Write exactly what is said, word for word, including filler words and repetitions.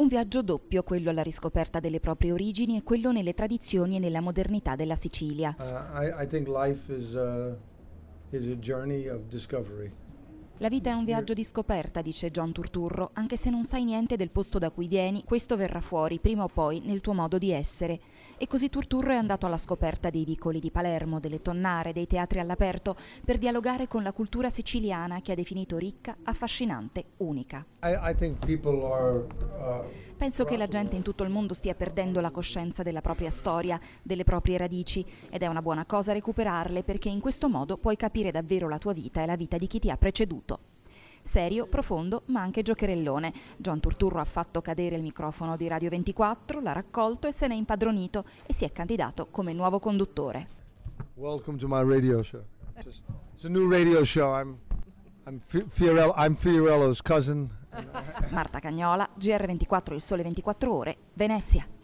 Un viaggio doppio, quello alla riscoperta delle proprie origini e quello nelle tradizioni e nella modernità della Sicilia. Uh, I, I think life is, uh, is a journey of discovery. La vita è un viaggio di scoperta, dice John Turturro, anche se non sai niente del posto da cui vieni, questo verrà fuori prima o poi nel tuo modo di essere. E così Turturro è andato alla scoperta dei vicoli di Palermo, delle tonnare, dei teatri all'aperto, per dialogare con la cultura siciliana che ha definito ricca, affascinante, unica. I, I think people are, uh, Penso che la gente in tutto il mondo stia perdendo la coscienza della propria storia, delle proprie radici, ed è una buona cosa recuperarle perché in questo modo puoi capire davvero la tua vita e la vita di chi ti ha preceduto. Serio, profondo, ma anche giocherellone. John Turturro ha fatto cadere il microfono di Radio ventiquattro, l'ha raccolto e se n'è impadronito e si è candidato come nuovo conduttore. Welcome to my radio show. Just, it's a new radio show. I'm, I'm Fiorello, I'm Fiorello's cousin. Marta Cagnola, G R ventiquattro, Il Sole ventiquattro Ore, Venezia.